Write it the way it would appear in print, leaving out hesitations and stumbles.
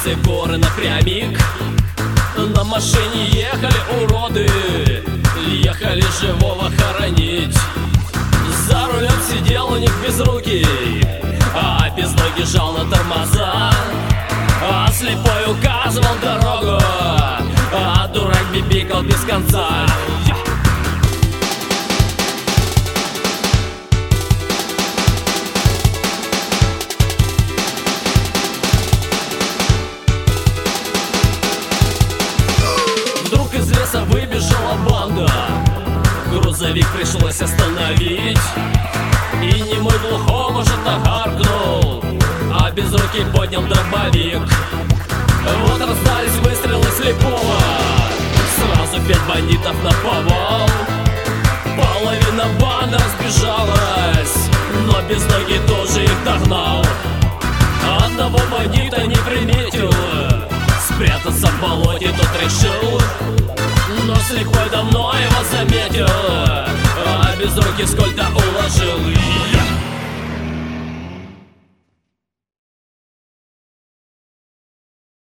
все горы напрямик. На машине ехали уроды, ехали живого хоронить. За рулем сидел у них безрукий, а безногий жал на тормоза. А слепой указывал дорогу, а дурак бибикал без конца. Вдруг из леса выбежала банда, грузовик пришлось остановить. И немой глухому что-то гаркнул, а безрукий поднял дробовик. Вот раздались выстрелы слепого, сразу 5 бандитов наповал. Половина банды разбежалась, но безногий тоже их догнал. Одного бандита не приметил, спрятаться в болоте тот решил. Но слепой давно его заметил, а безрукий сколько уложил.